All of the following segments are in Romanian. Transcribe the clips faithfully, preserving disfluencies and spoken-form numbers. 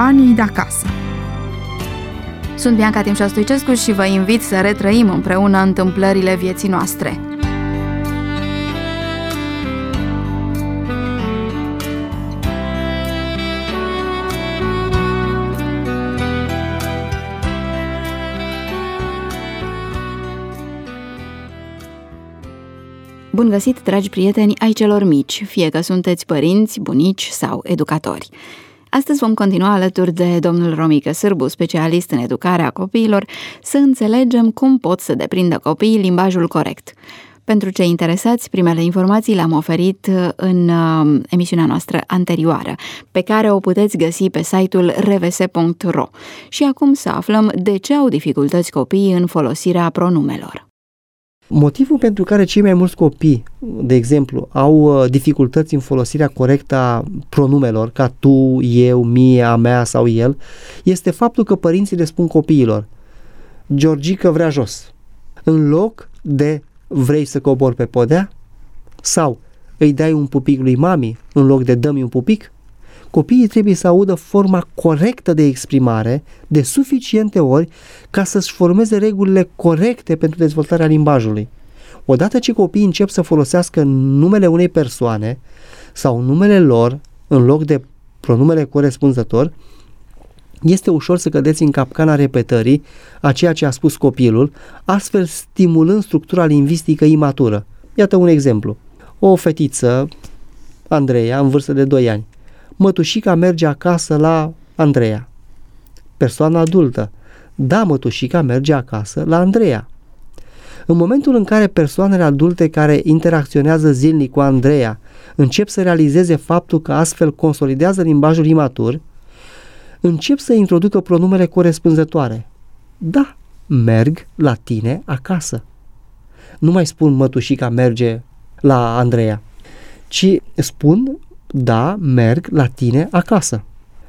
Anii de acasă. Sunt Bianca Timșa Stoicescu și vă invit să retrăim împreună întâmplările vieții noastre. Bun găsit, dragi prieteni ai celor mici, fie că sunteți părinți, bunici sau educatori. Astăzi vom continua alături de domnul Romică Sârbu, specialist în educarea copiilor, să înțelegem cum pot să deprindă copiii limbajul corect. Pentru cei interesați, primele informații le-am oferit în uh, emisiunea noastră anterioară, pe care o puteți găsi pe site-ul r v s punct r o. Și acum să aflăm de ce au dificultăți copiii în folosirea pronumelor. Motivul pentru care cei mai mulți copii, de exemplu, au dificultăți în folosirea corectă a pronumelor, ca tu, eu, mie, a mea sau el, este faptul că părinții le spun copiilor: Georgica vrea jos, în loc de vrei să cobori pe podea, sau îi dai un pupic lui mami, în loc de dă-mi un pupic. Copiii trebuie să audă forma corectă de exprimare de suficiente ori ca să-și formeze regulile corecte pentru dezvoltarea limbajului. Odată ce copiii încep să folosească numele unei persoane sau numele lor în loc de pronumele corespunzător, este ușor să cădeți în capcana repetării a ceea ce a spus copilul, astfel stimulând structura lingvistică imatură. Iată un exemplu. O fetiță, Andreea, în vârstă de doi ani. Mătușica merge acasă la Andreea. Persoană adultă. Da, mătușica merge acasă la Andreea. În momentul în care persoanele adulte care interacționează zilnic cu Andreea încep să realizeze faptul că astfel consolidează limbajul imatur, încep să introducă pronumele corespunzătoare. Da, merg la tine acasă. Nu mai spun mătușica merge la Andreea, ci spun da, merg la tine acasă.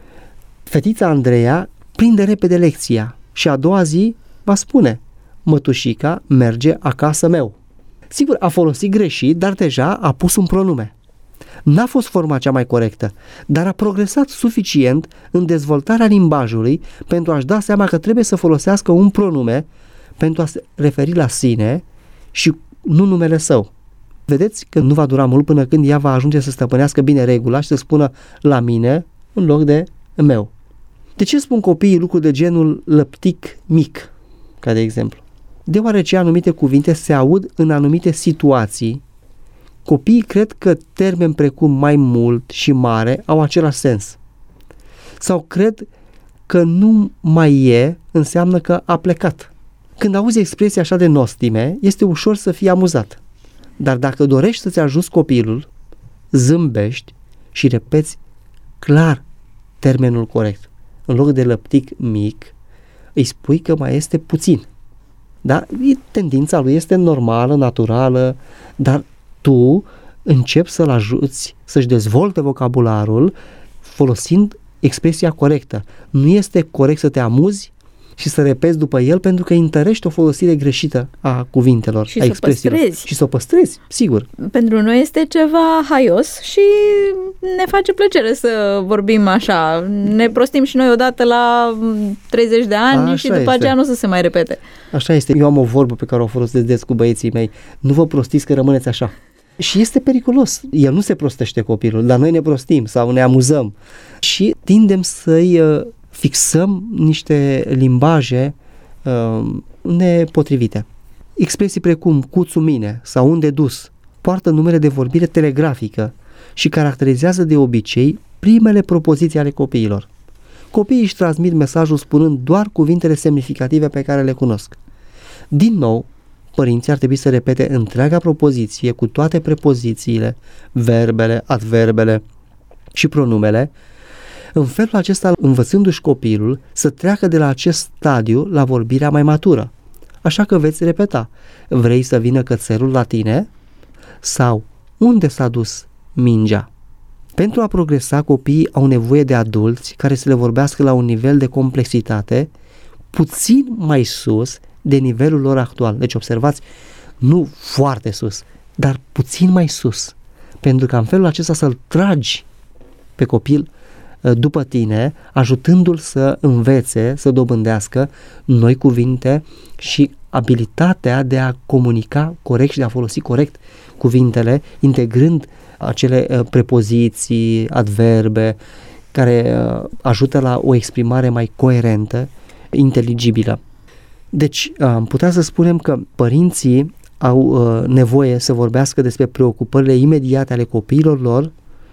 Fetița Andreea prinde repede lecția și a doua zi va spune: mătușica merge acasă meu. Sigur, a folosit greșit, dar deja a pus un pronume. N-a fost forma cea mai corectă, dar a progresat suficient în dezvoltarea limbajului pentru a-și da seama că trebuie să folosească un pronume pentru a se referi la sine și nu numele său. Vedeți că nu va dura mult până când ea va ajunge să stăpânească bine regula și să spună la mine în loc de meu. De ce spun copiii lucruri de genul lăptic mic, ca de exemplu? Deoarece anumite cuvinte se aud în anumite situații, copiii cred că termeni precum mai mult și mare au același sens. Sau cred că nu mai e înseamnă că a plecat. Când auzi expresii așa de nostime, este ușor să fii amuzat. Dar dacă dorești să-ți ajuți copilul, zâmbești și repeți clar termenul corect. În loc de lăptic mic, îi spui că mai este puțin. Da? Tendința lui este normală, naturală, dar tu începi să-l ajuți să-și dezvolte vocabularul folosind expresia corectă. Nu este corect să te amuzi și să repeți după el, pentru că întărești o folosire greșită a cuvintelor, și a expresiilor. Păstrezi. Și să o păstrezi, sigur. Pentru noi este ceva haios și ne face plăcere să vorbim așa. Ne prostim și noi odată la treizeci de ani așa și după este. Aceea nu să se mai repete. Așa este. Eu am o vorbă pe care o folosesc des cu băieții mei. Nu vă prostiți că rămâneți așa. Și este periculos. El nu se prostește copilul, dar noi ne prostim sau ne amuzăm. Și tindem să-i fixăm niște limbaje uh, nepotrivite. Expresii precum cuțu mine sau unde dus poartă numere de vorbire telegrafică și caracterizează de obicei primele propoziții ale copiilor. Copiii își transmit mesajul spunând doar cuvintele semnificative pe care le cunosc. Din nou, părinții ar trebui să repete întreaga propoziție cu toate prepozițiile, verbele, adverbele și pronumele, în felul acesta învățându-și copilul să treacă de la acest stadiu la vorbirea mai matură. Așa că veți repeta: vrei să vină cățelul la tine? Sau unde s-a dus mingea? Pentru a progresa, copiii au nevoie de adulți care să le vorbească la un nivel de complexitate puțin mai sus de nivelul lor actual. Deci observați, nu foarte sus, dar puțin mai sus, pentru că în felul acesta să-l tragi pe copil după tine, ajutându-l să învețe, să dobândească noi cuvinte și abilitatea de a comunica corect și de a folosi corect cuvintele, integrând acele prepoziții, adverbe, care ajută la o exprimare mai coerentă, inteligibilă. Deci, am putea să spunem că părinții au nevoie să vorbească despre preocupările imediate ale copiilor lor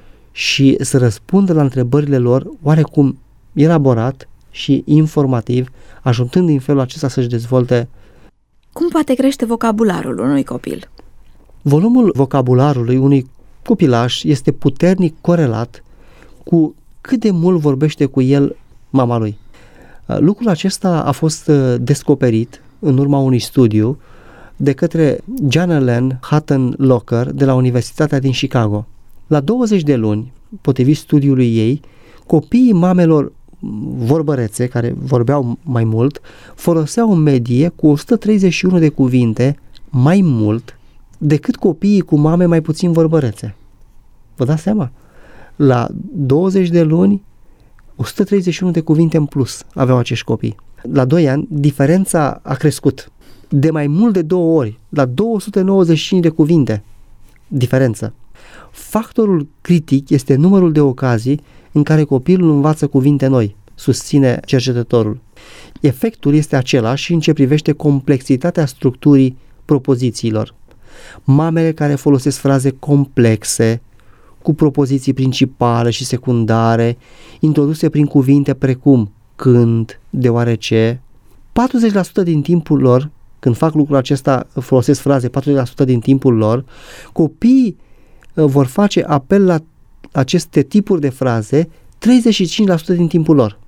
și să răspundă la întrebările lor oarecum elaborat și informativ, ajutând în felul acesta să-și dezvolte. Cum poate crește vocabularul unui copil? Volumul vocabularului unui copilaș este puternic corelat cu cât de mult vorbește cu el mama lui. Lucrul acesta a fost descoperit în urma unui studiu de către Janellen Hutton Locker de la Universitatea din Chicago. La douăzeci de luni, potrivit studiului ei, copiii mamelor vorbărețe, care vorbeau mai mult, foloseau în medie cu o sută treizeci și unu de cuvinte mai mult decât copiii cu mame mai puțin vorbărețe. Vă dați seama? La douăzeci de luni, o sută treizeci și unu de cuvinte în plus aveau acești copii. La doi ani, diferența a crescut de mai mult de două ori, la două sute nouăzeci și cinci de cuvinte diferență. Factorul critic este numărul de ocazii în care copilul învață cuvinte noi, susține cercetătorul. Efectul este același și în ce privește complexitatea structurii propozițiilor. Mamele care folosesc fraze complexe, cu propoziții principale și secundare, introduse prin cuvinte precum când, deoarece, patruzeci la sută din timpul lor, când fac lucrul acesta, folosesc fraze, patruzeci la sută din timpul lor, copiii vor face apel la aceste tipuri de fraze treizeci și cinci la sută din timpul lor.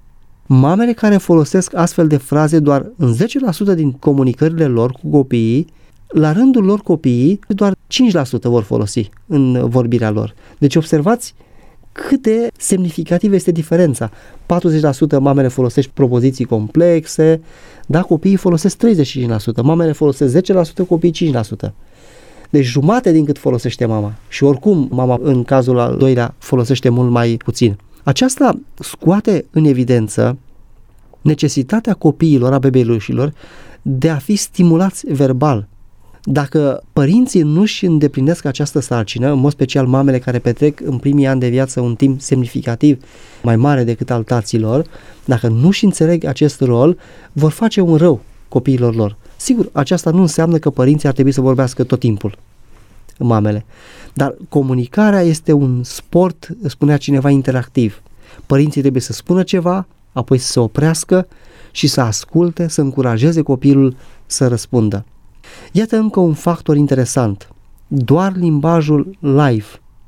Mamele care folosesc astfel de fraze doar în zece la sută din comunicările lor cu copiii, la rândul lor copiii doar cinci la sută vor folosi în vorbirea lor. Deci observați cât de semnificativă este diferența. patruzeci la sută mamele folosesc propoziții complexe, dar copiii folosesc treizeci și cinci la sută, mamele folosesc zece la sută, copiii cinci la sută. Deci jumate din cât folosește mama. Și oricum mama în cazul al doilea folosește mult mai puțin. Aceasta scoate în evidență necesitatea copiilor, a bebelușilor, de a fi stimulați verbal. Dacă părinții nu își îndeplinesc această sarcină, în mod special mamele care petrec în primii ani de viață un timp semnificativ mai mare decât al taților, dacă nu își înțeleg acest rol, vor face un rău copiilor lor. Sigur, aceasta nu înseamnă că părinții ar trebui să vorbească tot timpul, mamele. Dar comunicarea este un sport, spunea cineva, interactiv. Părinții trebuie să spună ceva, apoi să se oprească și să asculte, să încurajeze copilul să răspundă. Iată încă un factor interesant. Doar limbajul live,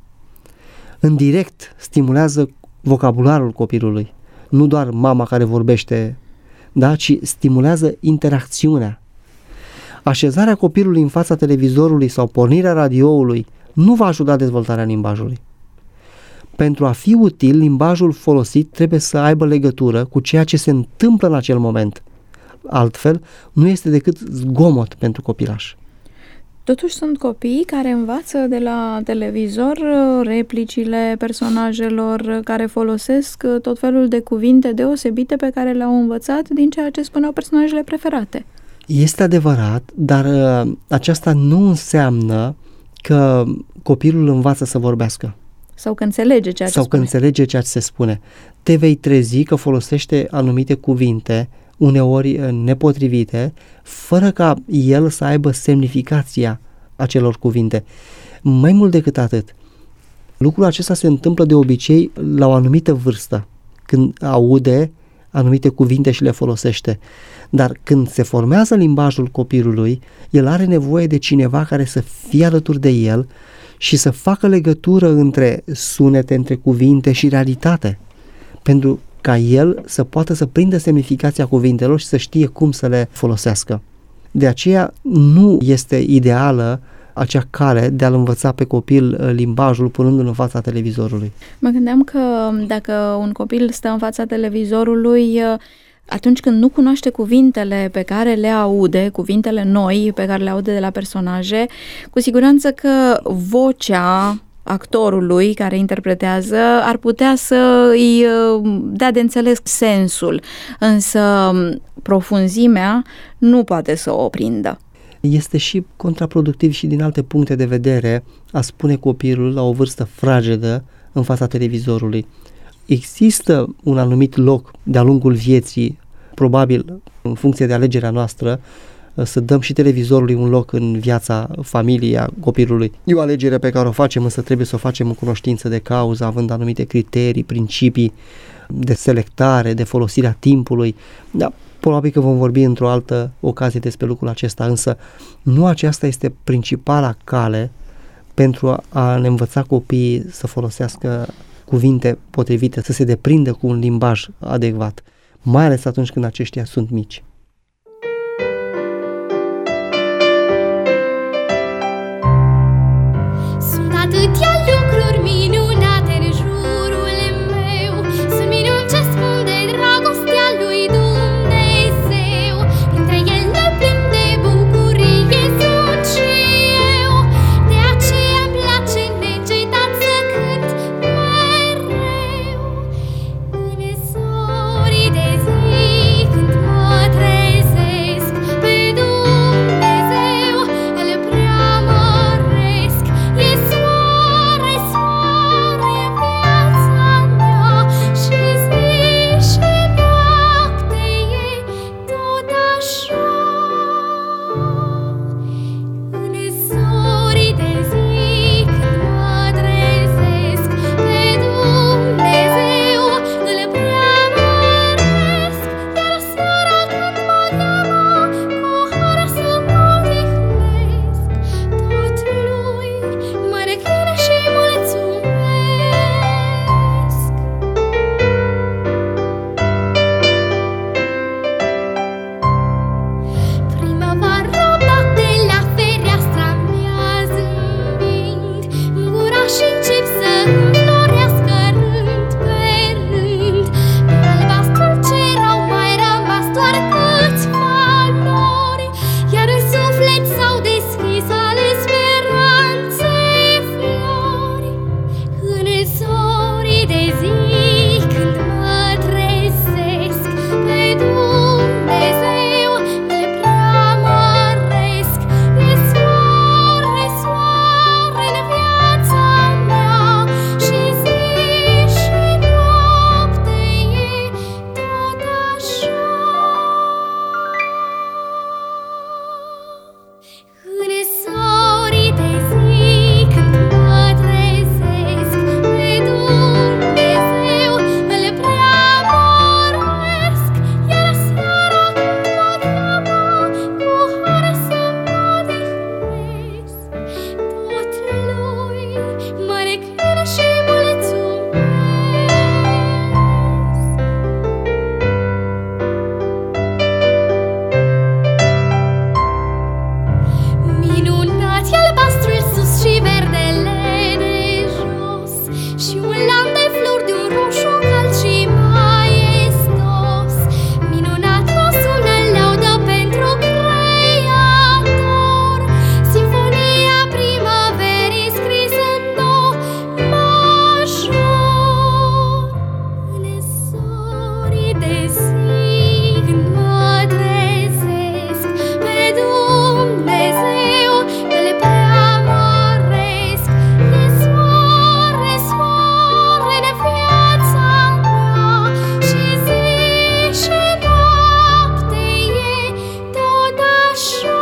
în direct, stimulează vocabularul copilului. Nu doar mama care vorbește, da, ci stimulează interacțiunea. Așezarea copilului în fața televizorului sau pornirea radioului nu va ajuta dezvoltarea limbajului. Pentru a fi util, limbajul folosit trebuie să aibă legătură cu ceea ce se întâmplă în acel moment. Altfel, nu este decât zgomot pentru copilaș. Totuși sunt copii care învață de la televizor replicile personajelor, care folosesc tot felul de cuvinte deosebite pe care le-au învățat din ceea ce spuneau personajele preferate. Este adevărat, dar uh, aceasta nu înseamnă că copilul învață să vorbească. Sau că înțelege ceea ce Sau spune. că înțelege ceea ce se spune. Te vei trezi că folosește anumite cuvinte, uneori nepotrivite, fără ca el să aibă semnificația acelor cuvinte. Mai mult decât atât, lucrul acesta se întâmplă de obicei la o anumită vârstă, când aude anumite cuvinte și le folosește. Dar când se formează limbajul copilului, el are nevoie de cineva care să fie alături de el și să facă legătură între sunete, între cuvinte și realitate, pentru ca el să poată să prindă semnificația cuvintelor și să știe cum să le folosească. De aceea nu este ideală acea cale de a-l învăța pe copil limbajul punându-l în fața televizorului. Mă gândeam că dacă un copil stă în fața televizorului, atunci când nu cunoaște cuvintele pe care le aude, cuvintele noi pe care le aude de la personaje, cu siguranță că vocea actorului care interpretează ar putea să îi dea de înțeles sensul, însă profunzimea nu poate să o oprindă. Este și contraproductiv și din alte puncte de vedere a spune copilul la o vârstă fragedă în fața televizorului. Există un anumit loc de-a lungul vieții, probabil în funcție de alegerea noastră, să dăm și televizorului un loc în viața familiei a copilului. E o alegere pe care o facem, însă trebuie să o facem în cunoștință de cauză, având anumite criterii, principii de selectare, de folosirea timpului. Da, probabil că vom vorbi într-o altă ocazie despre lucrul acesta, însă nu aceasta este principala cale pentru a ne învăța copiii să folosească cuvinte potrivite, să se deprindă cu un limbaj adecvat, mai ales atunci când aceștia sunt mici. Sunt atâtea lucruri minunate în jurul meu, sunt minuni ce spun de dragostea lui Dumnezeu. Printre ele plin de bucurie sunt și eu, de aceea îmi place neîncetat să cânt mereu. În zorii de zi când mă trezesc, pe Dumnezeu îl preamăresc. E soare, soare în viața mea, și zi și noapte e tot așa. În zorii de zi când mă trezesc, pe Dumnezeu îl preamăresc. Iar seara când mă cheamă cu har să mă odihnesc, tot lui mă rechin și mulțumesc. Primăvara bate la fereastra mea zâmbind, în gura și încep să înflorească rând pe rând. Pe albastrul cer au mai rămas doar câțiva nori, iar în suflet s-au deschis ale speranței flori. În zorii de zi când mă trezesc, pe Dumnezeu îl preamăresc. E soare, soare în viața mea, și zi și noapte e tot așa. În zorii de zi când mă trezesc, pe Dumnezeu îl preamăresc. Iar seara când mă cheamă cu har să mă odihnesc, tot lui mă rechin și mulțumesc. Minunați albastrul sus și verdele de jos, și un lan de flori de un roșu cald și maestos. Minunat o sună laudă pentru Creator, simfonia primăverii scrisă în do major. În zorii de zi când mă trezesc, pe Dumnezeu îl preamăresc. E soare, soare în viața mea, și zi și noapte e tot așa.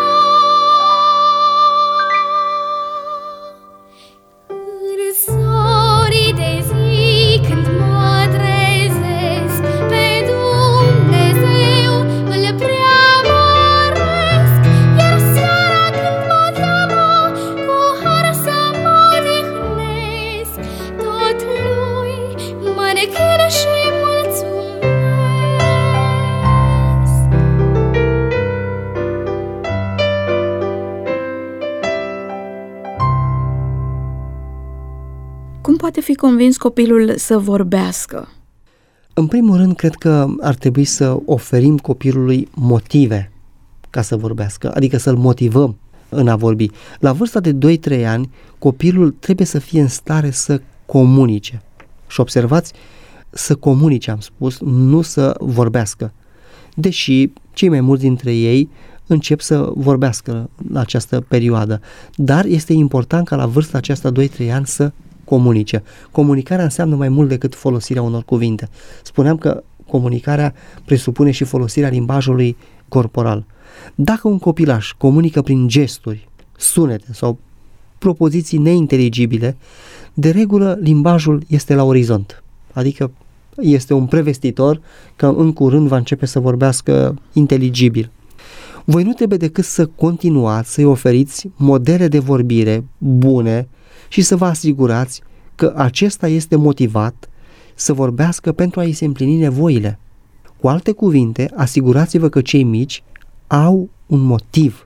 În zorii de zi când mă trezesc, pe Dumnezeu îl preamăresc. Iar seara când mă cheamă cu har să mă odihnesc, tot lui mă rechin și mulțumesc. Cum poate fi convins copilul să vorbească? În primul rând, cred că ar trebui să oferim copilului motive ca să vorbească, adică să-l motivăm în a vorbi. La vârsta de doi trei ani, copilul trebuie să fie în stare să comunice. Și observați, să comunice, am spus, nu să vorbească. Deși cei mai mulți dintre ei încep să vorbească la această perioadă. Dar este important ca la vârsta aceasta doi trei ani să comunice. Comunicarea înseamnă mai mult decât folosirea unor cuvinte. Spuneam că comunicarea presupune și folosirea limbajului corporal. Dacă un copilaș comunică prin gesturi, sunete sau propoziții neinteligibile, de regulă limbajul este la orizont. Adică este un prevestitor că în curând va începe să vorbească inteligibil. Voi nu trebuie decât să continuați să-i oferiți modele de vorbire bune și să vă asigurați că acesta este motivat să vorbească pentru a-i se împlini nevoile. Cu alte cuvinte, asigurați-vă că cei mici au un motiv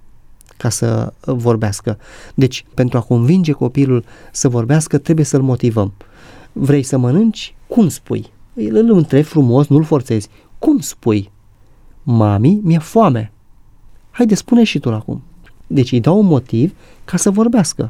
ca să vorbească. Deci, pentru a convinge copilul să vorbească, trebuie să-l motivăm. Vrei să mănânci? Cum spui? Îl întrebi frumos, nu-l forțezi. Cum spui? Mami, mi-e foame. Haide, spune și tu acum. Deci îi dau un motiv ca să vorbească.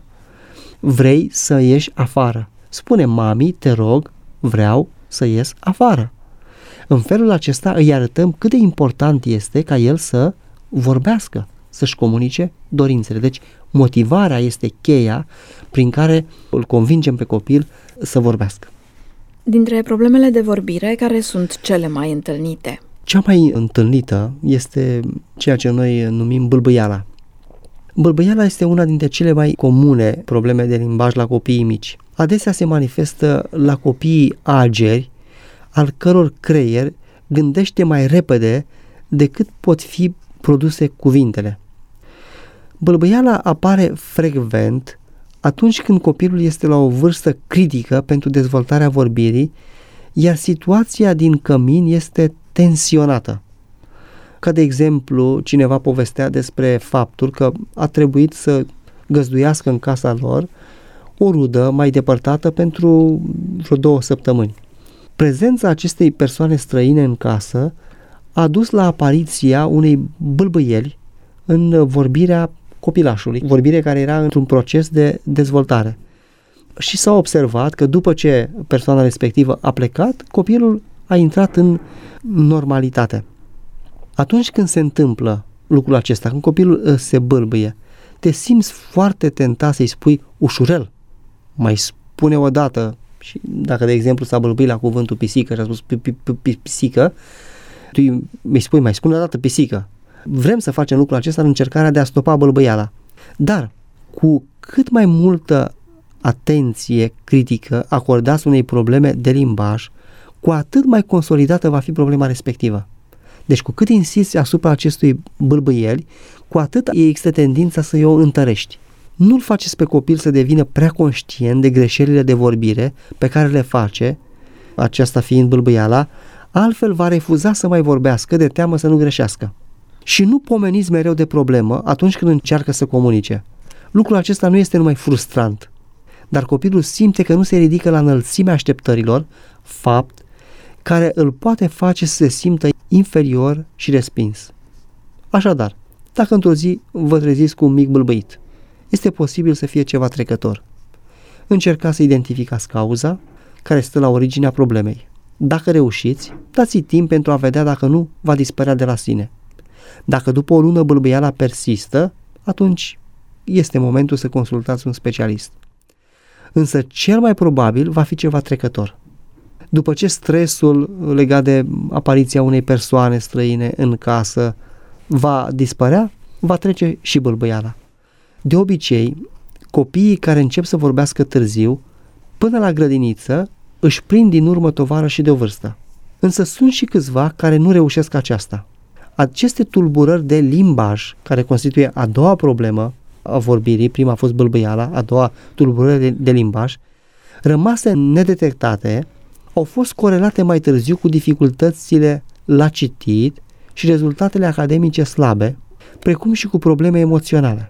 Vrei să ieși afară? Spune, mami, te rog, vreau să ies afară. În felul acesta îi arătăm cât de important este ca el să vorbească, să-și comunice dorințele. Deci motivarea este cheia prin care îl convingem pe copil să vorbească. Dintre problemele de vorbire, care sunt cele mai întâlnite? Cea mai întâlnită este ceea ce noi numim bâlbâiala. Bâlbâiala este una dintre cele mai comune probleme de limbaj la copiii mici. Adesea se manifestă la copiii ageri, al căror creier gândește mai repede decât pot fi produse cuvintele. Bâlbâiala apare frecvent atunci când copilul este la o vârstă critică pentru dezvoltarea vorbirii, iar situația din cămin este tensionată. Ca de exemplu, cineva povestea despre faptul că a trebuit să găzduiască în casa lor o rudă mai depărtată pentru vreo două săptămâni. Prezența acestei persoane străine în casă a dus la apariția unei bâlbâieli în vorbirea copilașului, vorbire care era într-un proces de dezvoltare. Și s-a observat că după ce persoana respectivă a plecat, copilul a intrat în normalitate. Atunci când se întâmplă lucrul acesta, când copilul se bâlbâie, te simți foarte tentat să-i spui ușurel, mai spune o dată. Și dacă, de exemplu, s-a bâlbâit la cuvântul pisică și a spus pisică, tu mi spui, mai spune o dată pisică. Vrem să facem lucrul acesta în încercarea de a stopa bâlbâiala. Dar cu cât mai multă atenție critică acordați unei probleme de limbaj, cu atât mai consolidată va fi problema respectivă. Deci cu cât insisti asupra acestui bâlbâieli, cu atât există tendința să o întărești. Nu-l faceți pe copil să devină prea conștient de greșelile de vorbire pe care le face, aceasta fiind bâlbâiala, altfel va refuza să mai vorbească de teamă să nu greșească. Și nu pomeniți mereu de problemă atunci când încearcă să comunice. Lucrul acesta nu este numai frustrant, dar copilul simte că nu se ridică la înălțimea așteptărilor, fapt care îl poate face să se simtă inferior și respins. Așadar, dacă într-o zi vă treziți cu un mic bâlbâit, este posibil să fie ceva trecător. Încercați să identificați cauza care stă la originea problemei. Dacă reușiți, dați-i timp pentru a vedea dacă nu va dispărea de la sine. Dacă după o lună bâlbâiala persistă, atunci este momentul să consultați un specialist. Însă cel mai probabil va fi ceva trecător. După ce stresul legat de apariția unei persoane străine în casă va dispărea, va trece și bâlbâiala. De obicei, copiii care încep să vorbească târziu, până la grădiniță, își prind din urmă tovarășii de o vârstă. Însă sunt și câțiva care nu reușesc aceasta. Aceste tulburări de limbaj, care constituie a doua problemă a vorbirii, prima a fost bâlbâiala, a doua tulburări de, de limbaj, rămase nedetectate, au fost corelate mai târziu cu dificultățile la citit și rezultatele academice slabe, precum și cu probleme emoționale.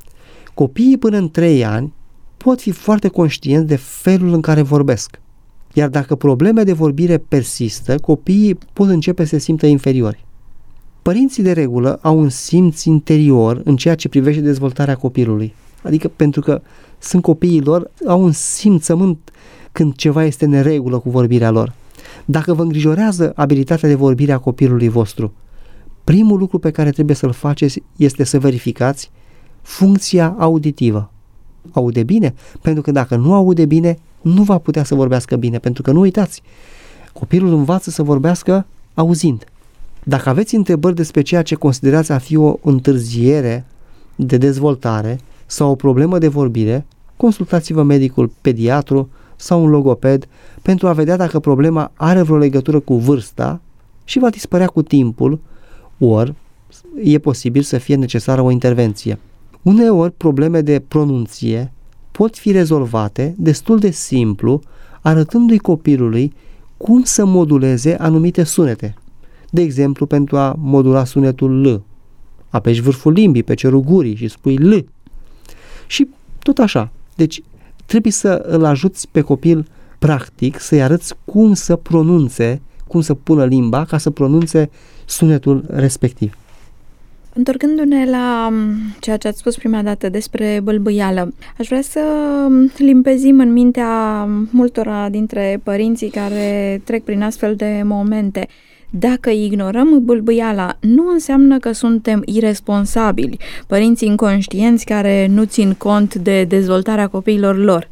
Copiii până în trei ani pot fi foarte conștienți de felul în care vorbesc, iar dacă probleme de vorbire persistă, copiii pot începe să se simtă inferiori. Părinții de regulă au un simț interior în ceea ce privește dezvoltarea copilului. Adică pentru că sunt copiii lor, au un simțământ când ceva este în neregulă cu vorbirea lor. Dacă vă îngrijorează abilitatea de vorbire a copilului vostru, primul lucru pe care trebuie să-l faceți este să verificați funcția auditivă. Aude bine? Pentru că dacă nu aude bine, nu va putea să vorbească bine, pentru că nu uitați, copilul învață să vorbească auzind. Dacă aveți întrebări despre ceea ce considerați a fi o întârziere de dezvoltare sau o problemă de vorbire, consultați-vă medicul pediatru sau un logoped pentru a vedea dacă problema are vreo legătură cu vârsta și va dispărea cu timpul, ori e posibil să fie necesară o intervenție. Uneori probleme de pronunție pot fi rezolvate destul de simplu, arătându-i copilului cum să moduleze anumite sunete. De exemplu, pentru a modula sunetul L, apeși vârful limbii pe cerul gurii și spui L. Și tot așa. Deci trebuie să îl ajuți pe copil practic, să-i arăți cum să pronunțe, cum să pună limba ca să pronunțe sunetul respectiv. Întorcându-ne la ceea ce ați spus prima dată despre bâlbâială, aș vrea să limpezim în mintea multora dintre părinții care trec prin astfel de momente. Dacă ignorăm bâlbâiala, nu înseamnă că suntem iresponsabili, părinți inconștienți care nu țin cont de dezvoltarea copiilor lor.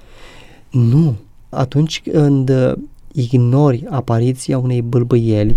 Nu. Atunci când ignori apariția unei bâlbâieli,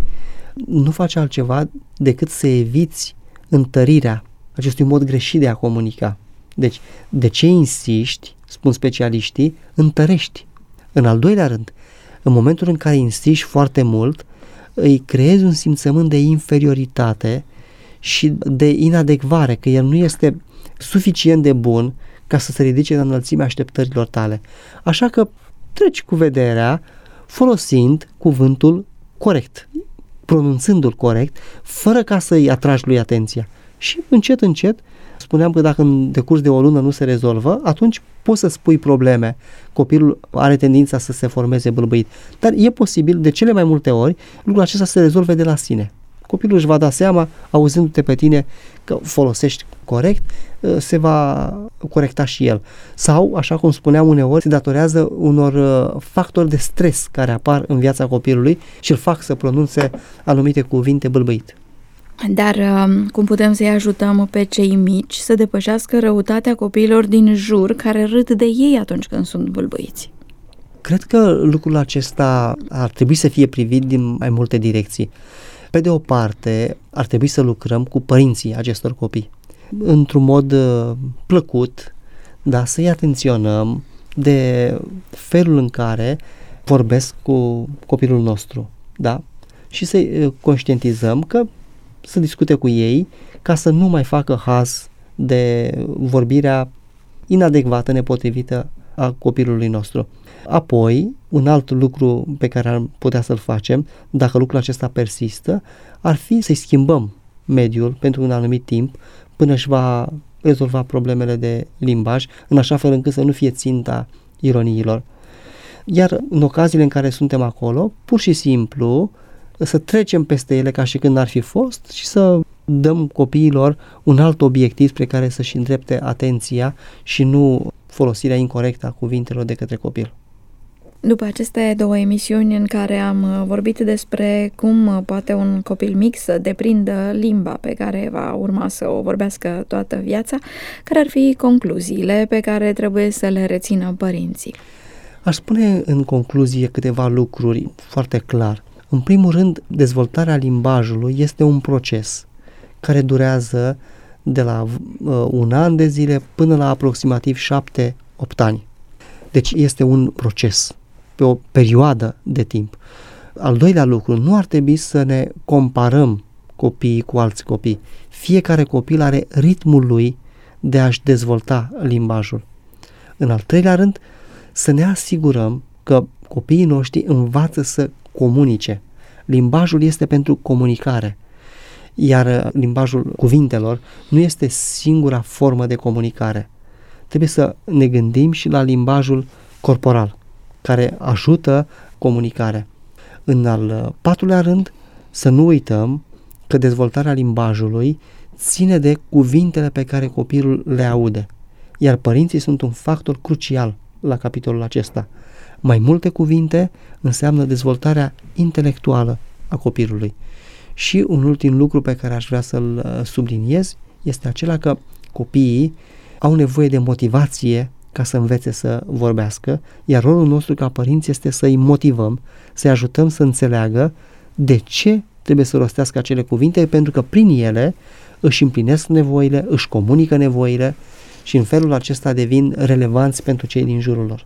nu faci altceva decât să eviți întărirea acestui mod greșit de a comunica. Deci, de ce insiști, spun specialiștii, întărești. În al doilea rând, în momentul în care insiști foarte mult, îi creezi un simțământ de inferioritate și de inadecvare, că el nu este suficient de bun ca să se ridice la înălțimea așteptărilor tale. Așa că treci cu vederea folosind cuvântul corect, pronunțându-l corect, fără ca să-i atragi lui atenția. Și încet, încet, spuneam că dacă în decurs de o lună nu se rezolvă, atunci poți să spui probleme. Copilul are tendința să se formeze bâlbâit. Dar e posibil, de cele mai multe ori, lucrul acesta se rezolve de la sine. Copilul își va da seama, auzindu-te pe tine că folosești corect, se va corecta și el. Sau, așa cum spuneam uneori, se datorează unor factori de stres care apar în viața copilului și îl fac să pronunțe anumite cuvinte bâlbâit. Dar cum putem să-i ajutăm pe cei mici să depășească răutatea copiilor din jur care râd de ei atunci când sunt bâlbâiți? Cred că lucrul acesta ar trebui să fie privit din mai multe direcții. Pe de o parte, ar trebui să lucrăm cu părinții acestor copii într-un mod plăcut, da, să-i atenționăm de felul în care vorbesc cu copilul nostru, da? Și să-i conștientizăm că să discute cu ei ca să nu mai facă haz de vorbirea inadecvată, nepotrivită a copilului nostru. Apoi, un alt lucru pe care ar putea să-l facem, dacă lucrul acesta persistă, ar fi să-i schimbăm mediul pentru un anumit timp până își va rezolva problemele de limbaj, în așa fel încât să nu fie ținta ironiilor. Iar în ocaziile în care suntem acolo, pur și simplu să trecem peste ele ca și când n-ar fi fost și să dăm copiilor un alt obiectiv spre care să-și îndrepte atenția și nu folosirea incorectă a cuvintelor de către copil. După aceste două emisiuni în care am vorbit despre cum poate un copil mic să deprindă limba pe care va urma să o vorbească toată viața, care ar fi concluziile pe care trebuie să le rețină părinții? Aș spune în concluzie câteva lucruri foarte clar. În primul rând, dezvoltarea limbajului este un proces care durează de la uh, un an de zile până la aproximativ șapte opt ani. Deci este un proces pe o perioadă de timp. Al doilea lucru, nu ar trebui să ne comparăm copiii cu alți copii. Fiecare copil are ritmul lui de a-și dezvolta limbajul. În al treilea rând, să ne asigurăm că copiii noștri învață să comunice. Limbajul este pentru comunicare, iar limbajul cuvintelor nu este singura formă de comunicare. Trebuie să ne gândim și la limbajul corporal, care ajută comunicarea. În al patrulea rând, să nu uităm că dezvoltarea limbajului ține de cuvintele pe care copilul le aude, iar părinții sunt un factor crucial la capitolul acesta. Mai multe cuvinte înseamnă dezvoltarea intelectuală a copilului. Și un ultim lucru pe care aș vrea să-l subliniez este acela că copiii au nevoie de motivație ca să învețe să vorbească, iar rolul nostru ca părinți este să-i motivăm, să-i ajutăm să înțeleagă de ce trebuie să rostească acele cuvinte, pentru că prin ele își împlinesc nevoile, își comunică nevoile și în felul acesta devin relevanți pentru cei din jurul lor.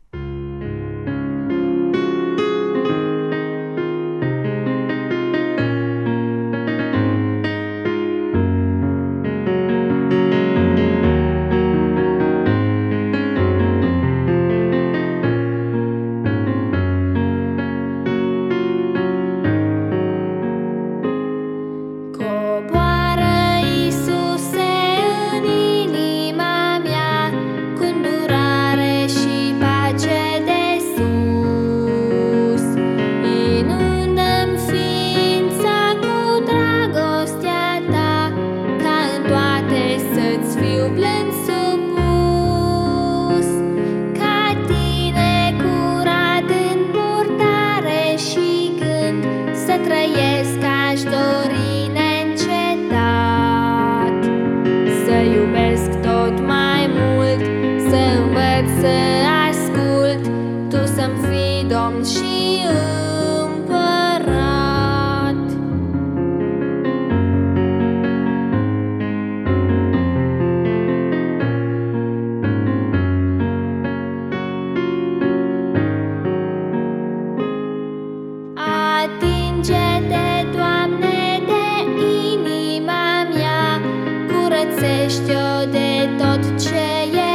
Curățește-o de tot ce e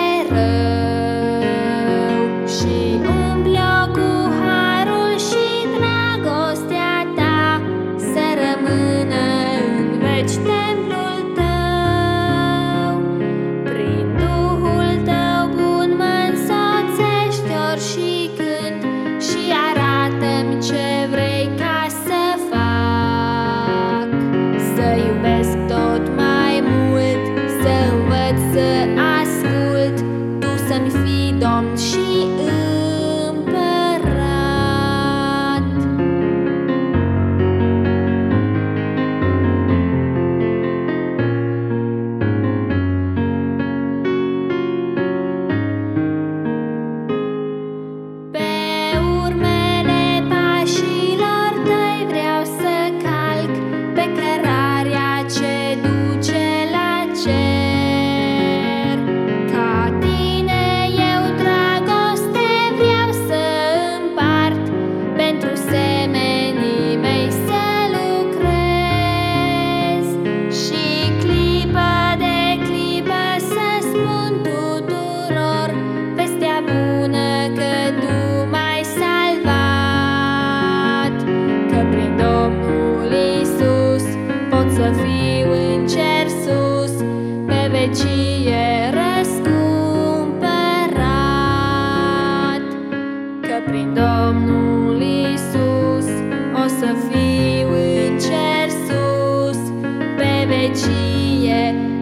rău și umblă cu harul și dragostea ta, să rămână în veci templul tău. Prin Duhul tău bun mă însoțești ori și când și arată-mi ce vrei ca să fac, să iubesc tot mai mult, să învăț să ascult, tu să-mi fii Domn și împărat. Pe urmele pașilor tăi vreau să calc, pe cărarea ce duce la cer. Ca tine eu dragoste vreau să împart, pentru semenii mei să lucrez. Și clipă de clipă să spun tuturor vestea bună că tu m-ai salvat, că prin Domnul Iisus pot să fiu în cer sus, pe vecie răscumpărat, că prin Domnul Iisus o să fiu în cer sus, pe vecie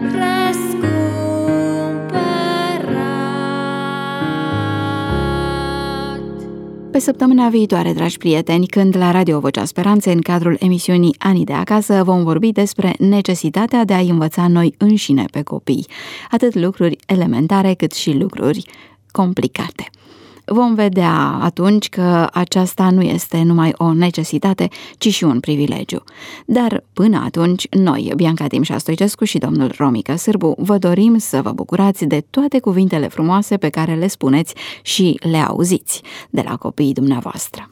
răscumpărat. Pe săptămâna viitoare, dragi prieteni, când la Radio Vocea Speranței, în cadrul emisiunii Anii de acasă, vom vorbi despre necesitatea de a învăța noi înșine pe copii, atât lucruri elementare cât și lucruri complicate. Vom vedea atunci că aceasta nu este numai o necesitate, ci și un privilegiu. Dar până atunci, noi, Bianca Timșa Stoicescu și domnul Romică Sârbu, vă dorim să vă bucurați de toate cuvintele frumoase pe care le spuneți și le auziți de la copiii dumneavoastră.